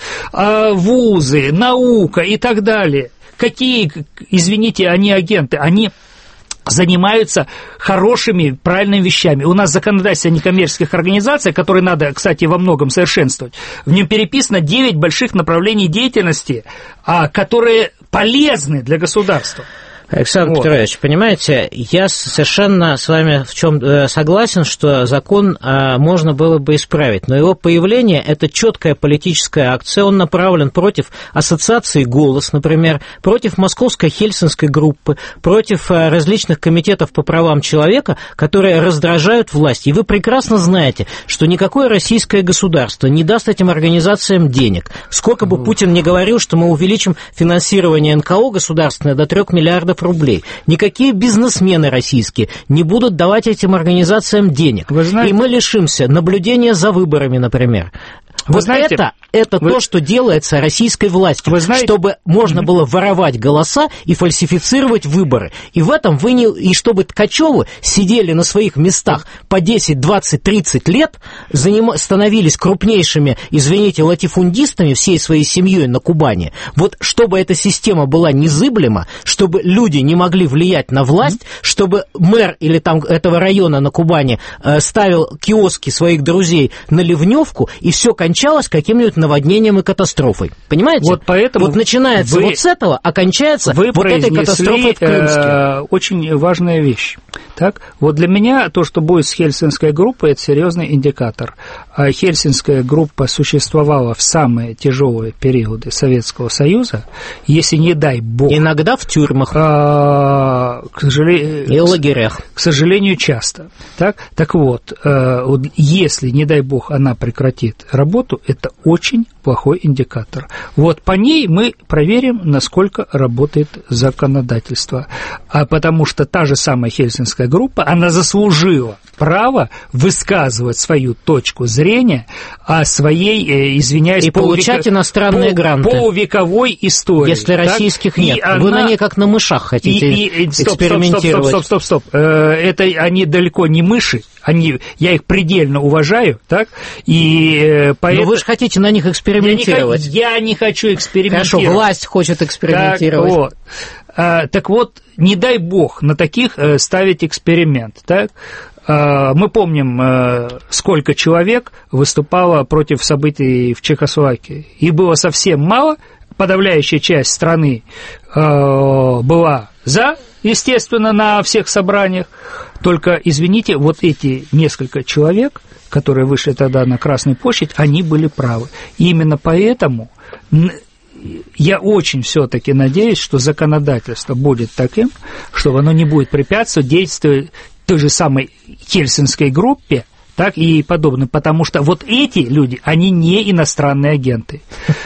вузы, наука и так далее. Какие, извините, они агенты, они... занимаются хорошими, правильными вещами. У нас законодательство о некоммерческих организациях, которые надо, кстати, во многом совершенствовать, в нем переписано девять больших направлений деятельности, которые полезны для государства. Александр вот. Петрович, понимаете, я совершенно с вами в чем согласен, что закон а, можно было бы исправить, но его появление – это четкая политическая акция, он направлен против ассоциации «Голос», например, против Московской Хельсинской группы, против а, различных комитетов по правам человека, которые раздражают власть. И вы прекрасно знаете, что никакое российское государство не даст этим организациям денег. Сколько бы Путин ни говорил, что мы увеличим финансирование эн ка о государственное до трех миллиардов рублей. Никакие бизнесмены российские не будут давать этим организациям денег. Вы знаете... И мы лишимся наблюдения за выборами, например. Вы вот знаете, это, это вы... то, что делается российской властью, вы знаете... чтобы можно mm-hmm. было воровать голоса и фальсифицировать выборы. И в этом вы не... И чтобы Ткачёвы сидели на своих местах по десять, двадцать, тридцать лет, заним... становились крупнейшими, извините, латифундистами всей своей семьей на Кубани. Вот чтобы эта система была незыблема, чтобы люди не могли влиять на власть, mm-hmm. чтобы мэр или там этого района на Кубани э, ставил киоски своих друзей на Ливневку, и все кончалось каким-нибудь наводнением и катастрофой. Понимаете? Вот поэтому вот начинается вы, вот с этого, а кончается вы вот этой катастрофой в Крымске. Э, очень важная вещь. Так? Вот для меня то, что будет с Хельсинской группой, это серьезный индикатор. Хельсинская группа существовала в самые тяжелые периоды Советского Союза, если не дай бог. Иногда в тюрьмах. А, к сожалению, и лагерях. К сожалению, часто. Так, так вот, если, не дай бог, она прекратит работу, это очень плохой индикатор. Вот по ней мы проверим, насколько работает законодательство. А потому что та же самая Хельсинская группа, она заслужила право высказывать свою точку зрения о своей, извиняюсь, и получать иностранные пол, гранты. полувековой истории. Если так? Российских нет. И Вы она... на ней как на мышах хотите и, и, экспериментировать. Стоп, стоп, стоп, стоп, стоп. Это они далеко не мыши. Они, я их предельно уважаю, так? И поэтому... Но вы же хотите на них экспериментировать. Я не, я не хочу экспериментировать. Хорошо, власть хочет экспериментировать. Так вот, а, так вот, не дай бог на таких а, ставить эксперимент, так? А, мы помним, а, сколько человек выступало против событий в Чехословакии. И было совсем мало, подавляющая часть страны а, была за, естественно, на всех собраниях. Только, извините, вот эти несколько человек, которые вышли тогда на Красную площадь, они были правы. И именно поэтому я очень все-таки надеюсь, что законодательство будет таким, что оно не будет препятствовать действию той же самой Хельсинской группе, так и подобное, потому что вот эти люди, они не иностранные агенты.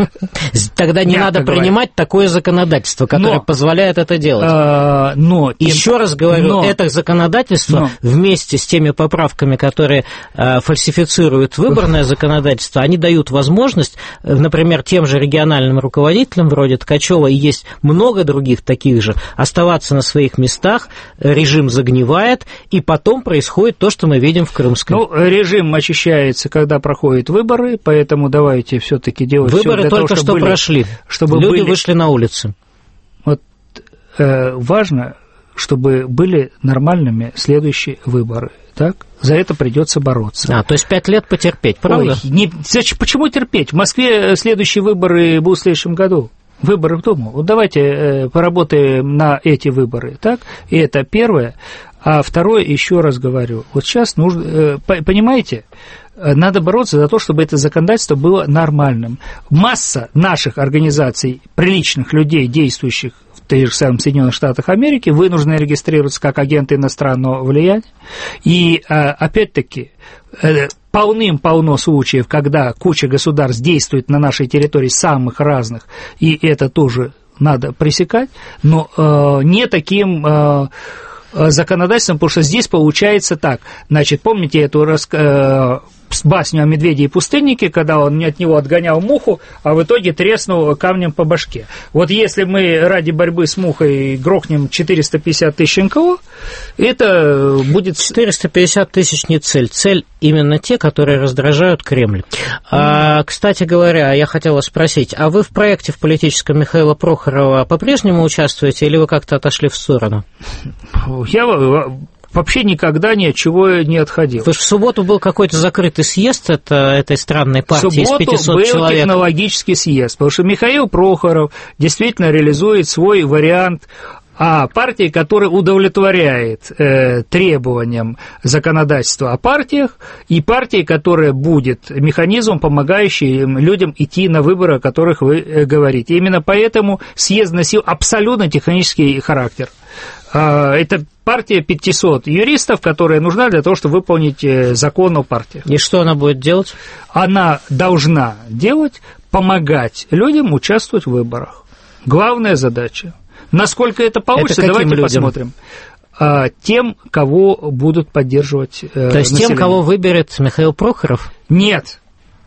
Тогда не надо принимать такое законодательство, которое позволяет это делать. Но еще раз говорю, это законодательство вместе с теми поправками, которые фальсифицируют выборное законодательство, они дают возможность, например, тем же региональным руководителям вроде Ткачева, и есть много других таких же, оставаться на своих местах, режим загнивает, и потом происходит то, что мы видим в Крымском. Ну, режим очищается, когда проходят выборы, поэтому давайте все-таки делать выборы всё для только того, чтобы что были, прошли, чтобы люди были... вышли на улицы. Вот э, важно, чтобы были нормальными следующие выборы, так? За это придется бороться. А, то есть пять лет потерпеть, правда? Ой, не, почему терпеть? В Москве следующие выборы будут в следующем году. Выборы в Думу. Вот давайте э, поработаем на эти выборы, так? И это первое. А второе, еще раз говорю, вот сейчас нужно, э, понимаете, надо бороться за то, чтобы это законодательство было нормальным. Масса наших организаций, приличных людей, действующих в тех же самых Соединенных Штатах Америки, вынуждены регистрироваться как агенты иностранного влияния. И, опять-таки, полным-полно случаев, когда куча государств действует на нашей территории самых разных, и это тоже надо пресекать, но э, не таким... Э, законодательством, потому что здесь получается так. Значит, помните эту э, басню о медведе и пустыннике, когда он от него отгонял муху, а в итоге треснул камнем по башке. Вот если мы ради борьбы с мухой грохнем четыреста пятьдесят тысяч эн ка о, это будет... четыреста пятьдесят тысяч не цель. Цель именно те, которые раздражают Кремль. А, кстати говоря, я хотел вас спросить, а вы в проекте в политическом Михаила Прохорова по-прежнему участвуете или вы как-то отошли в сторону? Я вообще никогда ни от чего не отходил. Потому что в субботу был какой-то закрытый съезд это, этой странной партии из пятисот человек. В субботу был технологический съезд, потому что Михаил Прохоров действительно реализует свой вариант а партии, которая удовлетворяет э, требованиям законодательства о партиях, и партии, которая будет механизмом, помогающим людям идти на выборы, о которых вы э, говорите. Именно поэтому съезд носил абсолютно технический характер. Э, это партия пятисот юристов, которая нужна для того, чтобы выполнить э, закон о партиях. И что она будет делать? Она должна делать, помогать людям участвовать в выборах. Главная задача. Насколько это получится, это давайте людям? Посмотрим. А, тем, кого будут поддерживать э, То есть население. Тем, кого выберет Михаил Прохоров? Нет.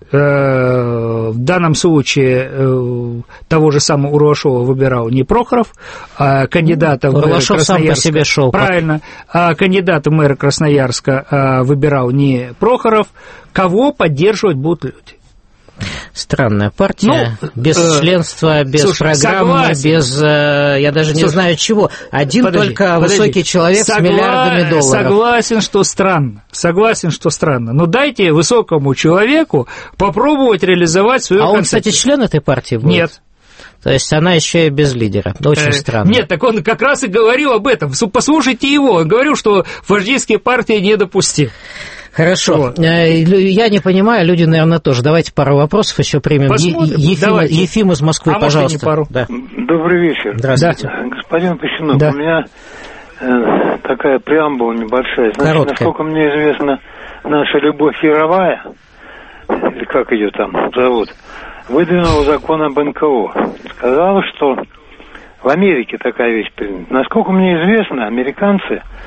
Э, в данном случае э, того же самого Урлашова выбирал не Прохоров, а кандидата в мэра Красноярска. Сам по себе шел. Правильно. А кандидата в мэра Красноярска а, выбирал не Прохоров. Кого поддерживать будут люди? Странная партия, ну, без э, членства, без слушай, программы, согласен. без, э, я даже не слушай, знаю чего. Один подожди, только подожди. высокий человек Согла... с миллиардами долларов. Согласен, что странно, согласен, что странно. Но дайте высокому человеку попробовать реализовать свою а концепцию. А он, кстати, член этой партии будет? Нет. То есть она еще и без лидера. Очень э, странно. Нет, так он как раз и говорил об этом. Послушайте его. Он говорил, что вождистские партии недопустимы. Хорошо. Вот. Я не понимаю, люди, наверное, тоже. Давайте пару вопросов еще примем. Ефим, Ефим из Москвы, а пожалуйста. Не пару? Да. Добрый вечер. Здравствуйте. Да. Господин Пащенок, да. у меня э, такая преамбула небольшая. Значит, короткая. Насколько мне известно, наша Любовь Яровая, или как ее там зовут, выдвинула закон об эн ка о. Сказала, что в Америке такая вещь принята. Насколько мне известно, американцы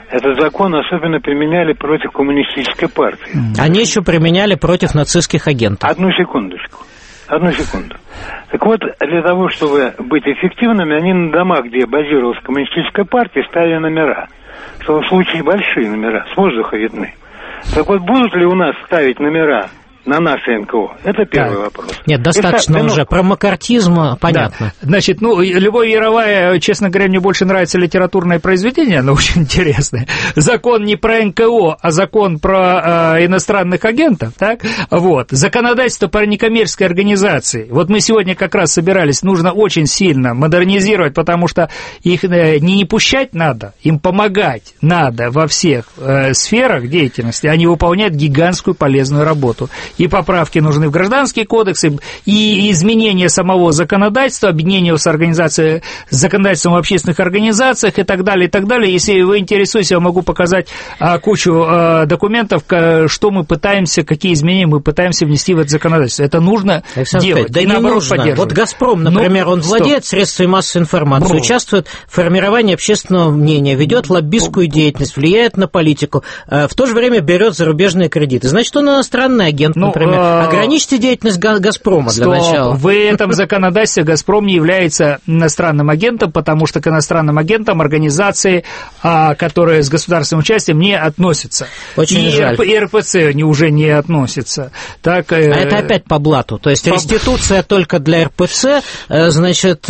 этот закон особенно применяли против коммунистической партии. Они еще применяли против нацистских агентов. Одну секундочку. Одну секунду. Так вот, для того, чтобы быть эффективными, они на домах, где базировалась коммунистическая партия, ставили номера. Что в случае большие номера, с воздуха видны. Так вот, будут ли у нас ставить номера на наше эн ка о? Это первый да. вопрос. Нет, достаточно И, уже. ну, Про макартизм понятно. Да. Значит, ну, Любовь Яровая, честно говоря, мне больше нравится литературное произведение, оно очень интересное. Закон не про эн ка о, а закон про э, иностранных агентов, так? Вот. Законодательство про некоммерческие организации. Вот мы сегодня как раз собирались, нужно очень сильно модернизировать, потому что их э, не, не пущать надо, им помогать надо во всех э, сферах деятельности, они выполняют гигантскую полезную работу. И поправки нужны в Гражданский кодекс, и изменение самого законодательства, объединение с организацией, с законодательством в общественных организациях и так далее, и так далее. Если вы интересуетесь, я могу показать а, кучу а, документов, что мы пытаемся, какие изменения мы пытаемся внести в это законодательство. Это нужно Александр делать, да и наоборот поддерживать. Вот «Газпром», например, ну, он владеет стоп. средствами массовой информации, Бру. участвует в формировании общественного мнения, ведет лоббистскую деятельность, влияет на политику, в то же время берет зарубежные кредиты. Значит, он иностранный агент, ну, например. Ограничьте деятельность «Газпрома» для Стоп. начала. В этом законодательстве «Газпром» не является иностранным агентом, потому что к иностранным агентам организации, которые с государственным участием, не относятся. Очень и жаль. И эр пэ цэ уже не относятся. Так, а это опять по блату. То есть по... реституция только для эр пэ цэ, значит,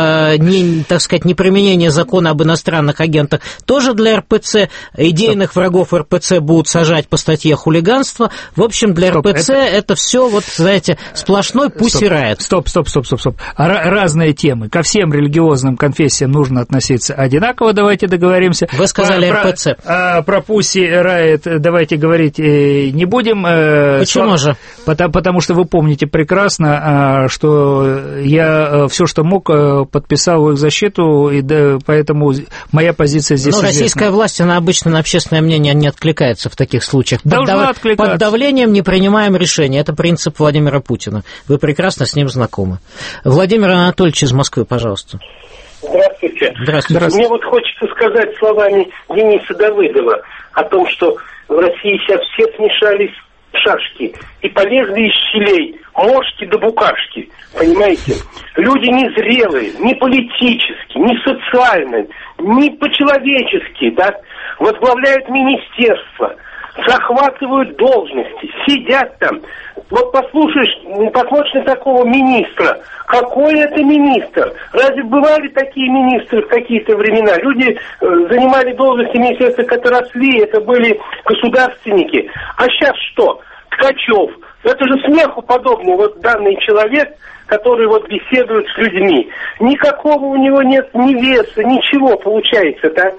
не, так сказать, неприменение закона об иностранных агентах тоже для эр пэ цэ. Идейных Стоп. врагов эр пэ цэ будут сажать по статье хулиганства. В общем, для Стоп. эр пэ цэ это, это все, вот, знаете, сплошной пусирает. Стоп, стоп, стоп, стоп, стоп. Разные темы. Ко всем религиозным конфессиям нужно относиться одинаково, давайте договоримся. Вы сказали эр пэ цэ. Про, про Пусси Райт давайте говорить не будем. Почему же? Потому, потому что вы помните прекрасно, что я все, что мог, подписал в их защиту, и да, поэтому моя позиция здесь Ну, известна. российская власть, она обычно на общественное мнение не откликается в таких случаях. Должна под, дав... откликаться. Под давлением не принимаем решения. Это принцип Владимира Путина. Вы прекрасно с ним знакомы. Владимир Анатольевич из Москвы, пожалуйста. Здравствуйте. Здравствуйте. Мне вот хочется сказать словами Дениса Давыдова о том, что в России сейчас все смешались шашки и полезли из щелей мошки да букашки. Понимаете? Люди незрелые, ни политически, ни социально, ни по-человечески, да, возглавляют министерство, захватывают должности, сидят там. Вот послушаешь, посмотришь на такого министра. Какой это министр? Разве бывали такие министры в какие-то времена? Люди э, занимали должности министерства, которые росли, это были государственники. А сейчас что? Ткачев. Это же смеху подобный вот данный человек, который вот беседует с людьми. Никакого у него нет ни веса, ничего получается, да?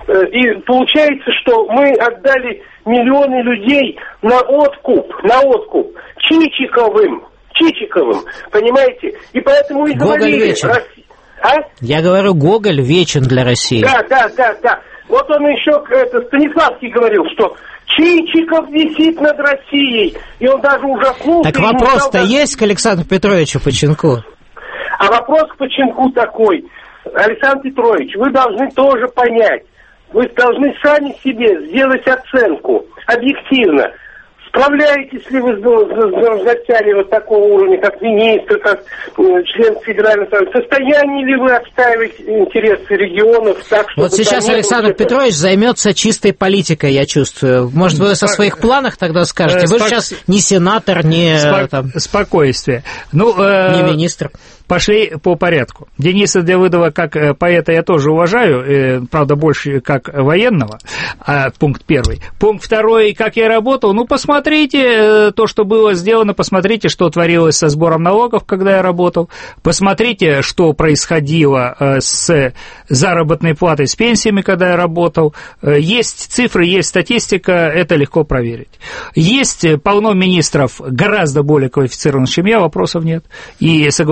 И получается, что мы отдали миллионы людей на откуп, на откуп Чичиковым, Чичиковым, понимаете? И поэтому и говорили... Россия... А? Я говорю, Гоголь вечен для России. Да, да, да, да. Вот он еще, это, Станиславский говорил, что Чичиков висит над Россией, и он даже ужаснулся. Так вопрос-то стал... есть к Александру Петровичу Починку? А вопрос к Починку такой. Александр Петрович, вы должны тоже понять, вы должны сами себе сделать оценку, объективно. Справляетесь ли вы с должностями вот такого уровня, как министр, как член федерального совета? В состоянии ли вы отстаивать интересы регионов так, чтобы... Вот сейчас Александр это... Петрович займется чистой политикой, я чувствую. Может, вы со своих планах тогда скажете? Вы же сейчас не сенатор, не... Спок... Там... Спокойствие. Ну, э... Не министр. Пошли по порядку. Дениса Давыдова как поэта я тоже уважаю, правда, больше как военного, пункт первый. Пункт второй, как я работал, ну, посмотрите то, что было сделано, посмотрите, что творилось со сбором налогов, когда я работал, посмотрите, что происходило с заработной платой, с пенсиями, когда я работал. Есть цифры, есть статистика, это легко проверить. Есть полно министров гораздо более квалифицированных, чем я, вопросов нет. И согласитесь,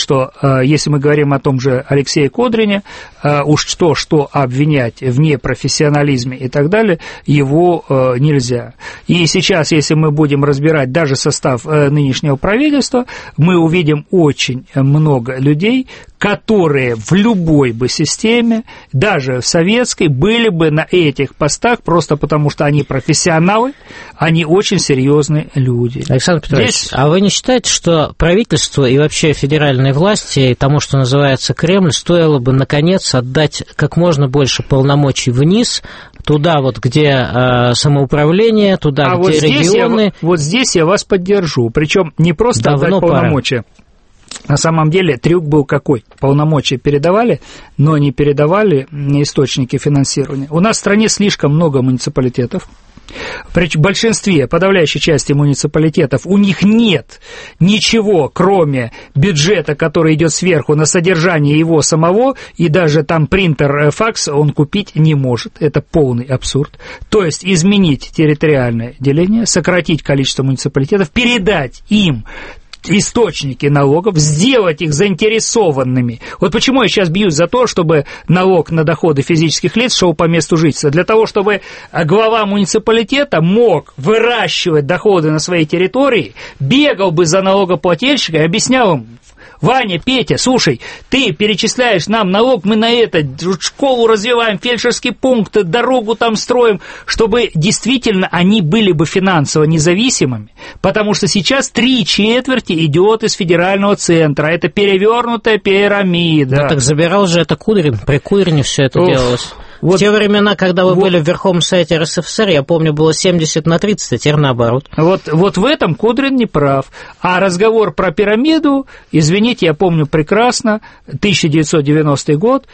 что если мы говорим о том же Алексее Кудрине, уж что-что обвинять в непрофессионализме и так далее, его нельзя. И сейчас, если мы будем разбирать даже состав нынешнего правительства, мы увидим очень много людей, которые в любой бы системе, даже в советской, были бы на этих постах просто потому, что они профессионалы, они очень серьезные люди. Александр Петрович, Здесь... а вы не считаете, что правительству и вообще федеральной власти, и тому, что называется Кремль, стоило бы, наконец, отдать как можно больше полномочий вниз, туда вот, где э, самоуправление, туда, а где вот регионы? Я, вот здесь я вас поддержу, причем не просто Давно отдать полномочия. Пора. На самом деле трюк был какой? Полномочия передавали, но не передавали источники финансирования. У нас в стране слишком много муниципалитетов. При большинстве, подавляющей части муниципалитетов у них нет ничего, кроме бюджета, который идет сверху на содержание его самого, и даже там принтер, факс он купить не может. Это полный абсурд. То есть изменить территориальное деление, сократить количество муниципалитетов, передать им источники налогов, сделать их заинтересованными. Вот почему я сейчас бьюсь за то, чтобы налог на доходы физических лиц шел по месту жительства. Для того, чтобы глава муниципалитета мог выращивать доходы на своей территории, бегал бы за налогоплательщика и объяснял им: Ваня, Петя, слушай, ты перечисляешь нам налог, мы на это школу развиваем, фельдшерский пункт, дорогу там строим, чтобы действительно они были бы финансово независимыми, потому что сейчас три четверти идет из федерального центра, это перевернутая пирамида. Да, так забирал же это Кудрин, при Кудрине все это Уф. делалось. Вот, в те времена, когда вы вот, были в Верховном Совете эр эс эф эс эр, я помню, было семьдесят на тридцать, а теперь наоборот. Вот, вот в этом Кудрин не прав. А разговор про пирамиду, извините, я помню прекрасно, тысяча девятьсот девяностый год,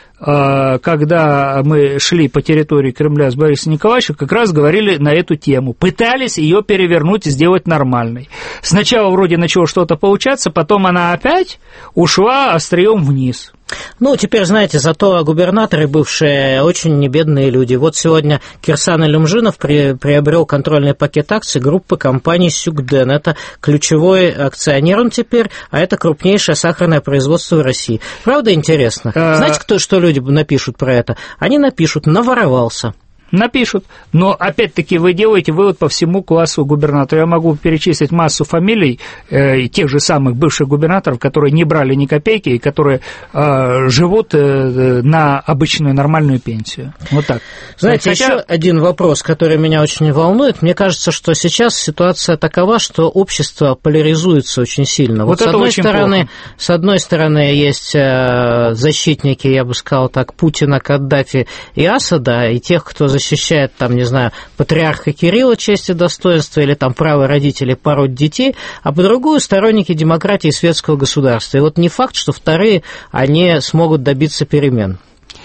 когда мы шли по территории Кремля с Борисом Николаевичем, как раз говорили на эту тему. Пытались ее перевернуть и сделать нормальной. Сначала вроде начало что-то получаться, потом она опять ушла острием вниз. Ну, теперь, знаете, зато губернаторы бывшие очень небедные люди. Вот сегодня Кирсан Илюмжинов при, приобрел контрольный пакет акций группы компании «Сюгден». Это ключевой акционер он теперь, а это крупнейшее сахарное производство в России. Правда интересно? Знаете, кто, что люди напишут про это? Они напишут «наворовался». Напишут, но опять-таки вы делаете вывод по всему классу губернаторов. Я могу перечислить массу фамилий э, тех же самых бывших губернаторов, которые не брали ни копейки и которые э, живут э, на обычную нормальную пенсию. Вот так. Знаете, Хотя... еще один вопрос, который меня очень волнует. Мне кажется, что сейчас ситуация такова, что общество поляризуется очень сильно. Вот, вот с одной стороны, плохо. с одной стороны есть э, защитники, я бы сказал так, Путина, Каддафи и Асада, и тех, кто защищает, там, не знаю, патриарха Кирилла, честь и достоинство, или там право родителей пороть детей, а по другую сторонники демократии и светского государства. И вот не факт, что вторые, они смогут добиться перемен.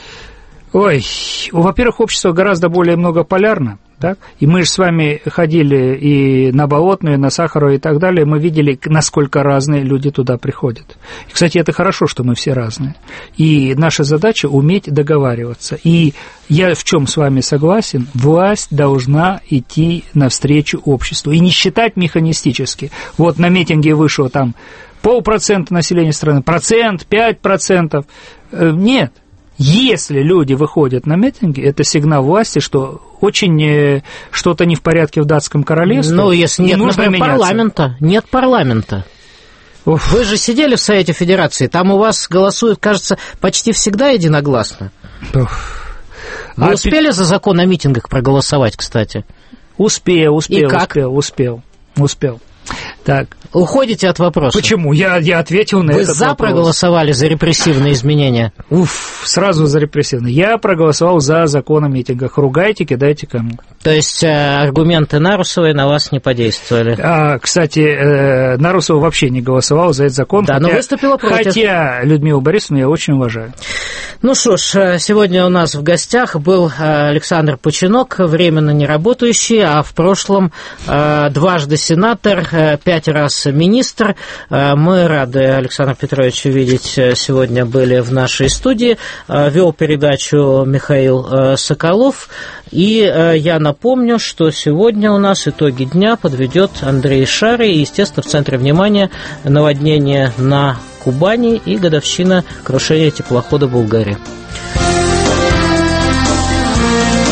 Ой, во-первых, общество гораздо более многополярно, так? И мы же с вами ходили и на Болотную, и на Сахарова и так далее, мы видели, насколько разные люди туда приходят. И, кстати, это хорошо, что мы все разные. И наша задача уметь договариваться. И я в чем с вами согласен, власть должна идти навстречу обществу и не считать механистически. Вот на митинге вышло там полпроцента населения страны, процент, пять процентов. Нет. Если люди выходят на митинги, это сигнал власти, что очень что-то не в порядке в датском королевстве. Ну, если нет, например, парламента, нет парламента. Уф. Вы же сидели в Совете Федерации, там у вас голосуют, кажется, почти всегда единогласно. Уф. Вы а успели пи... за закон о митингах проголосовать, кстати? Успел, успел, И как? успел, успел, успел. Так. Уходите от вопроса. Почему? Я, я ответил на Вы этот за вопрос. проголосовали за репрессивные изменения? Уф, сразу за репрессивные. Я проголосовал за закон о митингах. Ругайте, кидайте камни. То есть аргументы Нарусовой на вас не подействовали? А, кстати, э, Нарусова вообще не голосовала за этот закон. Да, хотя, но выступила против. Хотя Людмилу Борисовну я очень уважаю. Ну что ж, сегодня у нас в гостях был Александр Починок, временно не работающий, а в прошлом дважды сенатор, пять пять раз министр. Мы рады, Александр Петрович, видеть сегодня были в нашей студии. Вел передачу Михаил Соколов. И я напомню, что сегодня у нас итоги дня подведет Андрей Шарий. И, естественно, в центре внимания наводнение на Кубани и годовщина крушения теплохода «Булгария».